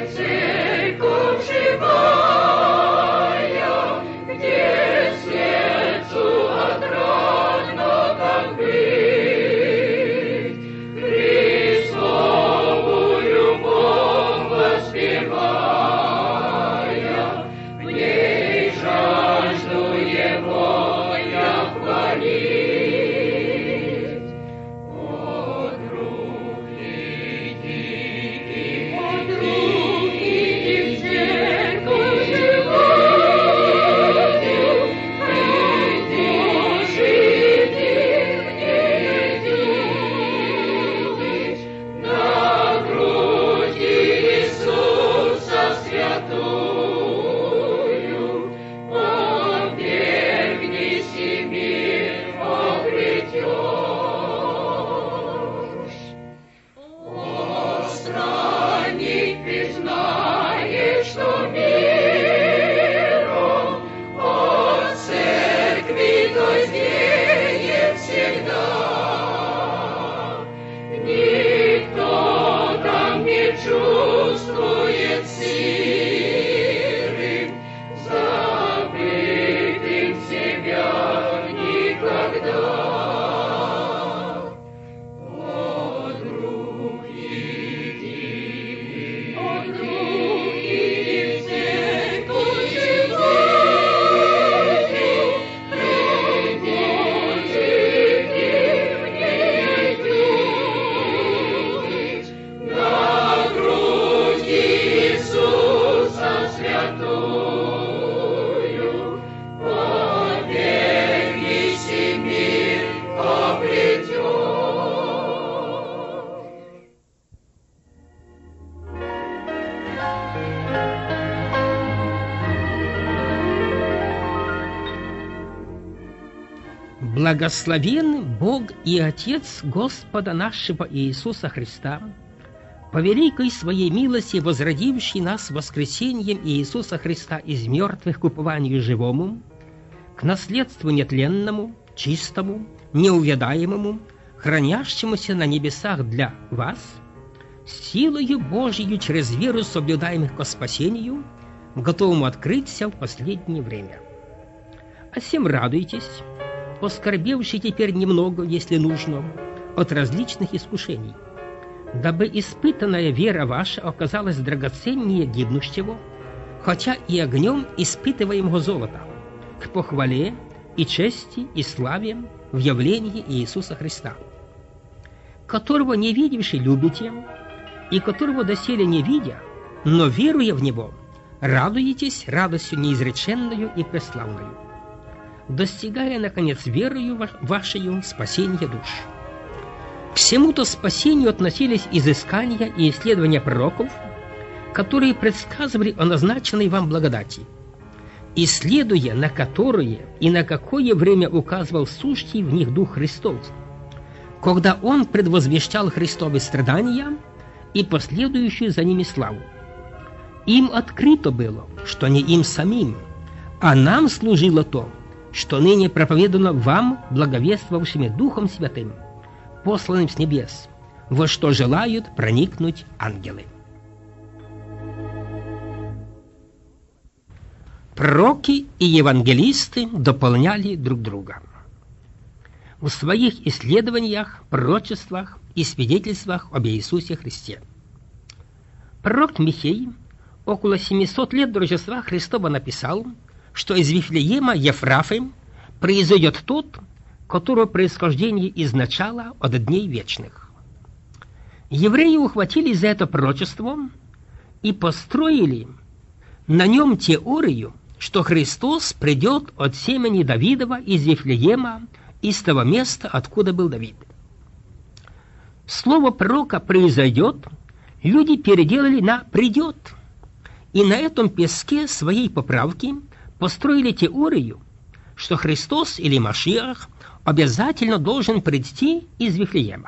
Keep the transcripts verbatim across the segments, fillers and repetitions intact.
Благословен Бог и Отец Господа нашего Иисуса Христа, по великой своей милости возродивший нас воскресением Иисуса Христа из мертвых к упованию живому, к наследству нетленному, чистому, неувядаемому, хранящемуся на небесах для вас, силою Божию через веру соблюдаемых ко спасению, готовому открыться в последнее время. А всем радуйтесь, поскорбевши теперь немного, если нужно, от различных искушений, дабы испытанная вера ваша оказалась драгоценнее гибнущего, хотя и огнем испытываемого золота, к похвале и чести и славе в явлении Иисуса Христа, которого не видевши любите, и которого доселе не видя, но веруя в Него, радуетесь радостью неизреченную и преславную, достигая, наконец, верою вашею спасения душ. К всему-то спасению относились изыскания и исследования пророков, которые предсказывали о назначенной вам благодати, исследуя на которые и на какое время указывал сущий в них Дух Христов, когда Он предвозвещал Христовы страдания и последующую за ними славу. Им открыто было, что не им самим, а нам служило то, что ныне проповедано вам, благовествовавшими Духом Святым, посланным с небес, во что желают проникнуть ангелы. Пророки и евангелисты дополняли друг друга. В своих исследованиях, пророчествах и свидетельствах об Иисусе Христе. Пророк Михей около семисот лет до Рождества Христова написал, что из Вифлеема Ефрафы произойдет тот, которого происхождение изначало от дней вечных. Евреи ухватились за это пророчество и построили на нем теорию, что Христос придет от семени Давидова из Вифлеема, из того места, откуда был Давид. Слово пророка «произойдет» люди переделали на «придет», и на этом песке своей поправки построили теорию, что Христос или Машиах обязательно должен прийти из Вифлеема.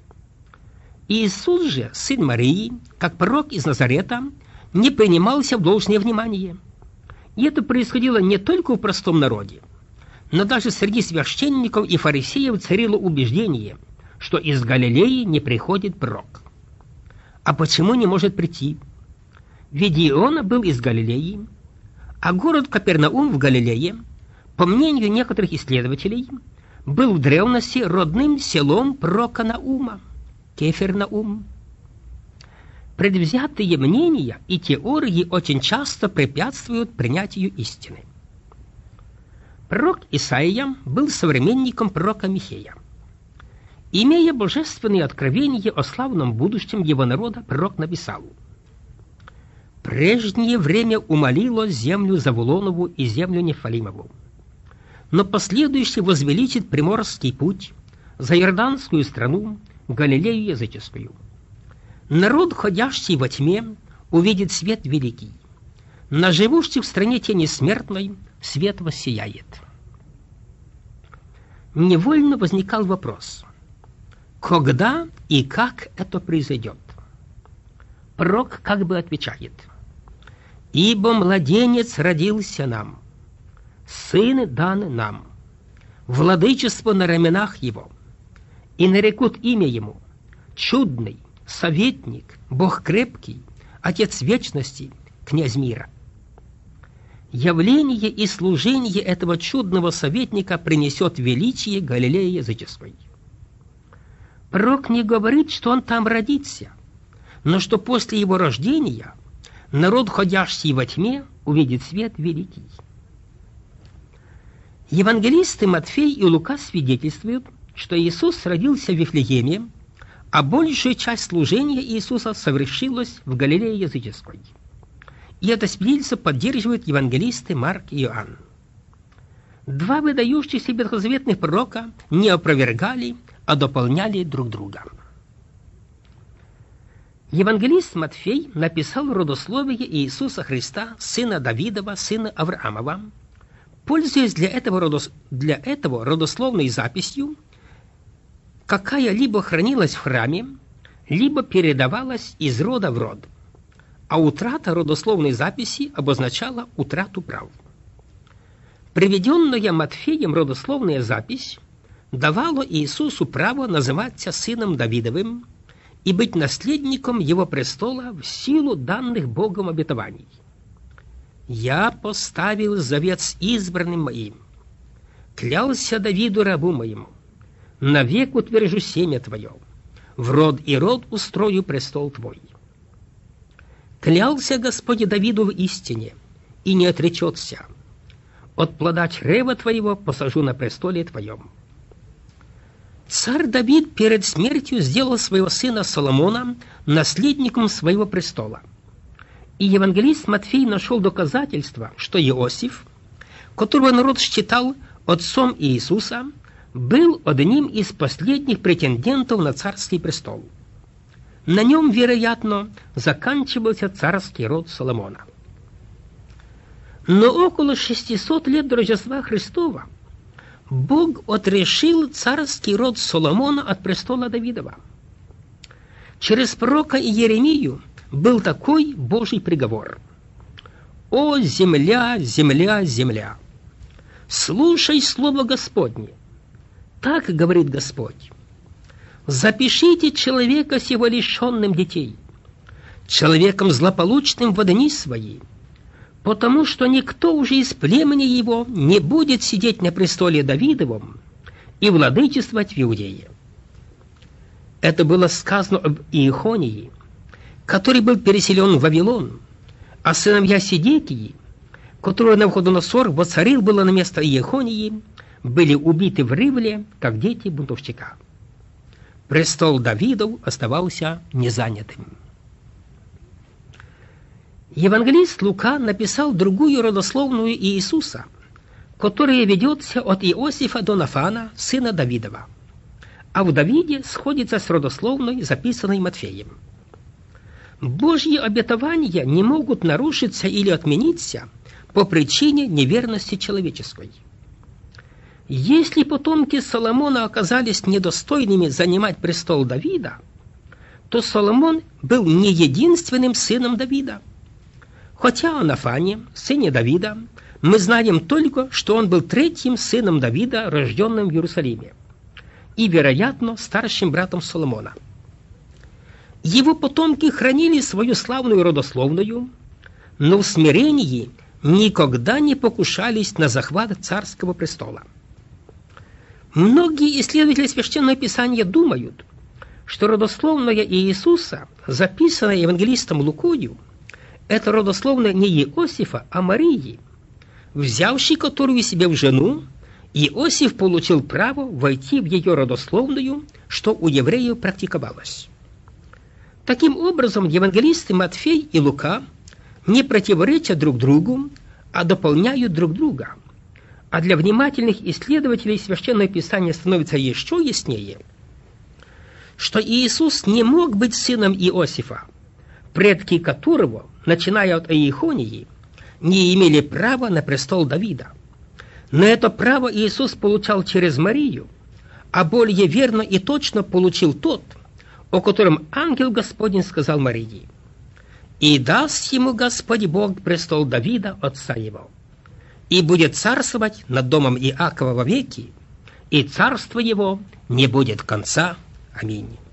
Иисус же, сын Марии, как пророк из Назарета, не принимался в должное внимание. И это происходило не только в простом народе, но даже среди священников и фарисеев царило убеждение, что из Галилеи не приходит пророк. А почему не может прийти? Ведь Иона был из Галилеи, а город Капернаум в Галилее, по мнению некоторых исследователей, был в древности родным селом пророка Наума, Кефернаум. Предвзятые мнения и теории очень часто препятствуют принятию истины. Пророк Исаия был современником пророка Михея. Имея божественные откровения о славном будущем его народа, пророк написал: «Прежнее время умолило землю Завулонову и землю Нефалимову, но последующий возвеличит приморский путь, заиорданскую страну, Галилею языческую. Народ, ходящий во тьме, увидит свет великий. На живущих в стране тени смертной свет воссияет». Невольно возникал вопрос: когда и как это произойдет? Пророк как бы отвечает: «Ибо младенец родился нам, сын дан нам, владычество на раменах его, и нарекут имя ему Чудный, Советник, Бог крепкий, Отец вечности, Князь мира». Явление и служение этого чудного советника принесет величие Галилеи языческой. Пророк не говорит, что он там родится, но что после его рождения народ, ходящий во тьме, увидит свет великий. Евангелисты Матфей и Лука свидетельствуют, что Иисус родился в Вифлееме, а большая часть служения Иисуса совершилась в Галилее языческой. И это свидетельство поддерживают евангелисты Марк и Иоанн. Два выдающихся ветхозаветных пророка не опровергали, а дополняли друг друга. Евангелист Матфей написал родословие Иисуса Христа, сына Давидова, сына Авраамова, пользуясь для этого, родос... для этого родословной записью, какая либо хранилась в храме, либо передавалась из рода в род, а утрата родословной записи обозначала утрату прав. Приведенная Матфеем родословная запись давала Иисусу право называться сыном Давидовым и быть наследником его престола в силу данных Богом обетований. «Я поставил завет с избранным моим, клялся Давиду рабу моему, навек утвержу семя твое, в род и род устрою престол твой. Клялся Господь Давиду в истине, и не отречется. От плода чрева твоего посажу на престоле твоем». Царь Давид перед смертью сделал своего сына Соломона наследником своего престола. И евангелист Матфей нашел доказательства, что Иосиф, которого народ считал отцом Иисуса, был одним из последних претендентов на царский престол. На нем, вероятно, заканчивался царский род Соломона. Но около шестисот лет до Рождества Христова Бог отрешил царский род Соломона от престола Давидова. Через пророка Иеремию был такой Божий приговор: «О, земля, земля, земля! Слушай слово Господне! Так говорит Господь: запишите человека сего лишенным детей, человеком злополучным в дни свои, потому что никто уже из племени его не будет сидеть на престоле Давидовом и владычествовать в Иудее». Это было сказано об Иехонии, который был переселен в Вавилон, а сыновья Сидекии, которого Навуходоносор воцарил было на место Иехонии, были убиты в Ривле, как дети бунтовщика. Престол Давидов оставался незанятым. Евангелист Лука написал другую родословную Иисуса, которая ведется от Иосифа до Нафана, сына Давидова, а в Давиде сходится с родословной, записанной Матфеем. Божьи обетования не могут нарушиться или отмениться по причине неверности человеческой. Если потомки Соломона оказались недостойными занимать престол Давида, то Соломон был не единственным сыном Давида. Хотя о Нафане, сыне Давида, мы знаем только, что он был третьим сыном Давида, рожденным в Иерусалиме, и, вероятно, старшим братом Соломона. Его потомки хранили свою славную родословную, но в смирении никогда не покушались на захват царского престола. Многие исследователи Священного Писания думают, что родословная Иисуса, записанная евангелистом Лукою, это родословная не Иосифа, а Марии, взявший которую себе в жену, Иосиф получил право войти в ее родословную, что у евреев практиковалось. Таким образом, евангелисты Матфей и Лука не противоречат друг другу, а дополняют друг друга. А для внимательных исследователей Священное Писание становится еще яснее, что Иисус не мог быть сыном Иосифа, предки которого, начиная от Иехонии, не имели права на престол Давида. Но это право Иисус получал через Марию, а более верно и точно получил тот, о котором ангел Господень сказал Марии: «И даст ему Господь Бог престол Давида, отца его, и будет царствовать над домом Иакова вовеки, и царство его не будет конца. Аминь».